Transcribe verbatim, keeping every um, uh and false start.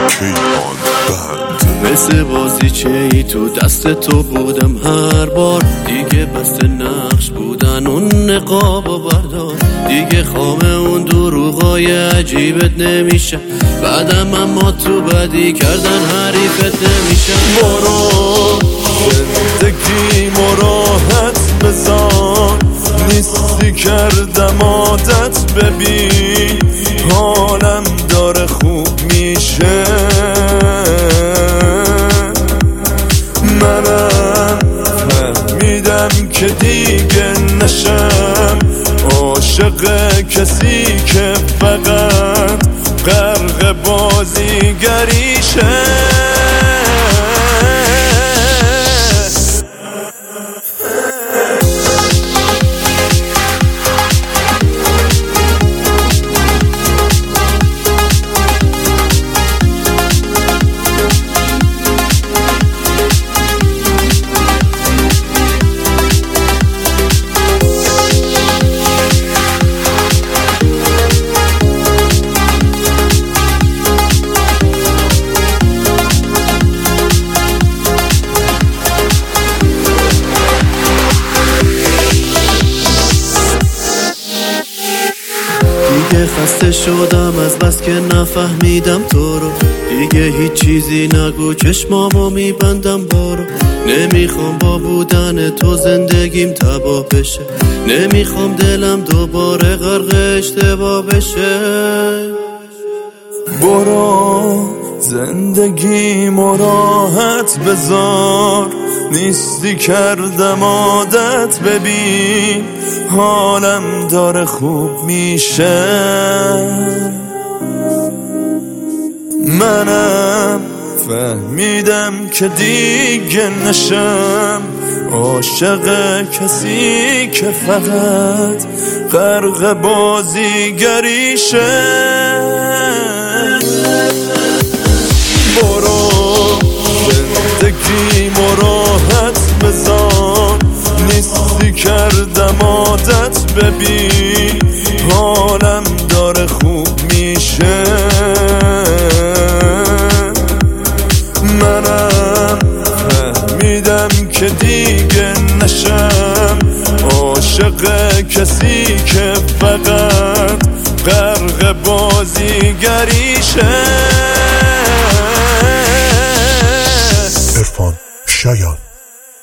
کیهان بند. مثل بازی چه ای تو دست تو بودم هر بار، دیگه بست نقش بودن اون نقاب و بردار، دیگه خامه اون دروغای عجیبت نمیشه، بعدم اما تو بدی کردن حریفت نمیشه. برو زندگی مراحت بذار، نیستی کردم عادت، ببین حالم داره خوب میشه. منم فهمیدم که دیگه نشم عاشق کسی که فقط غرق بازیگریشه. دیگه خسته شدم از بس که نفهمیدم تو رو، دیگه هیچ چیزی نگو چشمامو میبندم برو. نمیخوام با بودن تو زندگیم تباه بشه، نمیخوام دلم دوباره غرق اشتباه بشه. برو زندگی مراحت بذار، نیستی کردم عادت، ببین حالم داره خوب میشه. منم فهمیدم که دیگه نشم عاشق کسی که فقط غرق بازیگریشه. برو زندگی مراحت بذار، نیستی کردم عادت، ببین حالم داره خوب میشه. منم فهمیدم که دیگه نشم عاشق کسی که فقط غرق بازیگریشه. عرفان شایان.